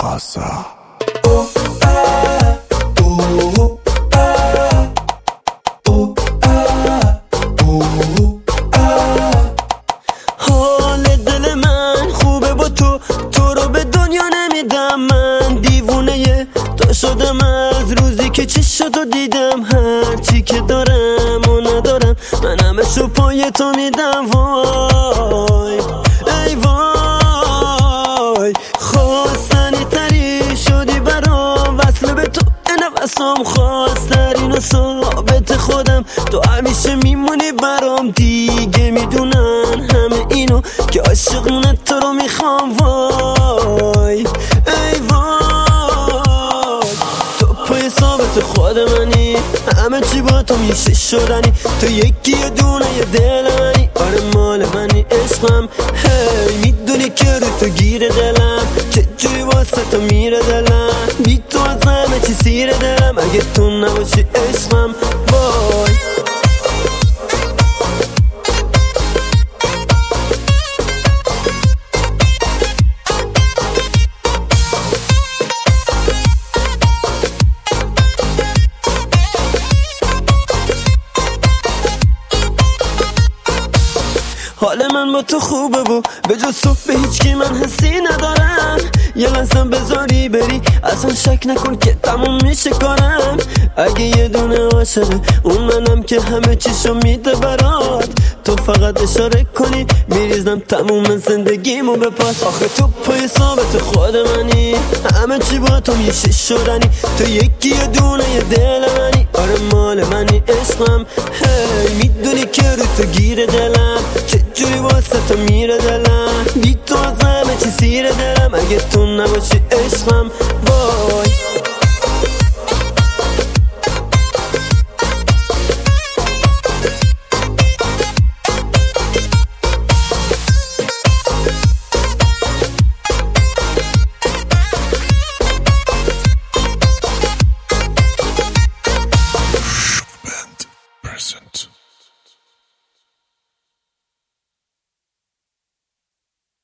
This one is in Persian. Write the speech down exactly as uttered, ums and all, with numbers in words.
Casa. حال دل من خوبه با تو، تو رو به دنیا نمیدم. من دیوونه تو شدم از روزی که چشاتو دیدم. هرچی که دارم و ندارم من همشو پای تو میدم. وای ای وای خواستنی تری شدی برام، وصل به تو نفسم خواسترین و ثابت خودم. تو همیشه میمونی برام، دیگه میدونن همه اینو که عاشقونه تو رو میخوام. وای ای وای تو پای ثابت خود منی، همه چی با تو میشه شدنی. تو یکی یه دونه یه دل منی، آره مال منی عشقم. هی میدونی که رو تو گیره دلم، چه جوری واسه تو میره دلم. بی تو از همه چی سیر دلم، اگه تو نباشی عشقم. وای حال من با تو خوبه و به جز تو به هیچ کی من حسی ندارم. یه لحظه بذاری بری اصلا شک نکن که تموم میشه کارم. اگه یه دونه عاشقه اون منم که همه چیشو میده برات. تو فقط اشاره کنی میریزم تموم زندگیمو به پاس. آخه تو پای ثابت خود منی، همه چی با تو میشه شدنی. تو یکی یه دونه یه دل منی، آره مال منی عشقم. هی میدونی که رو تو گیره دلم، چه جوری واسه تو میره دلم. بی تو از همه چی سیر دلم، اگه تو نباشی عشقم. وای